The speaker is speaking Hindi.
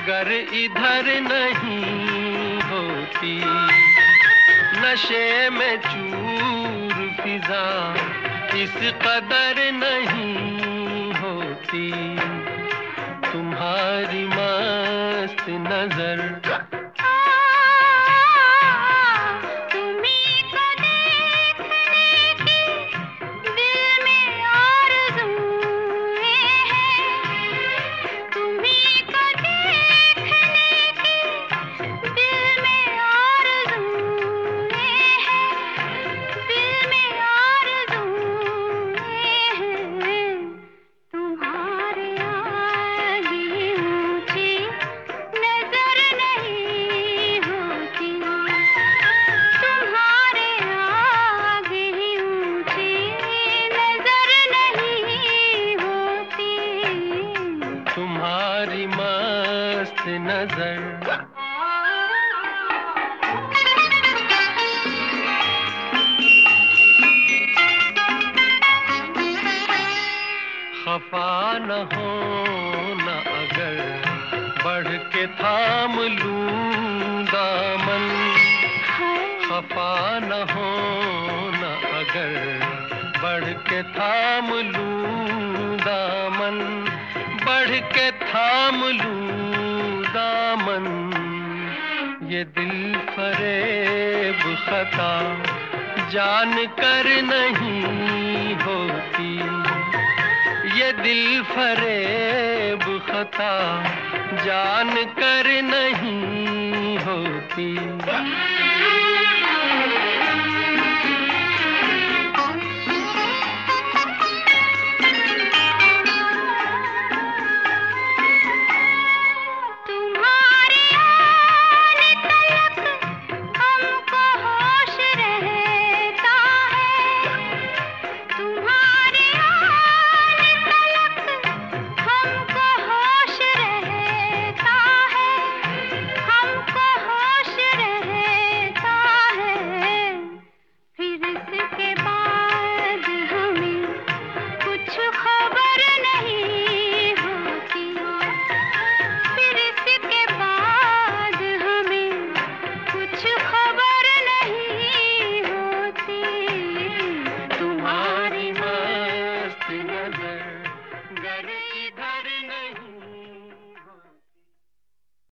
गर इधर नहीं होती, नशे में चूर फिजा इस कदर नहीं होती। तुम्हारी मस्त नजर तुम्हारी मस्त नजर। खफा न हो न अगर बढ़ के थाम लूं दामन, खफा न हो न अगर बढ़ के थाम लूं दामन, बढ़ के थाम लूं दामन। ये दिल फरेब खता जान कर नहीं होती, ये दिल फरेब खता जान कर नहीं होती।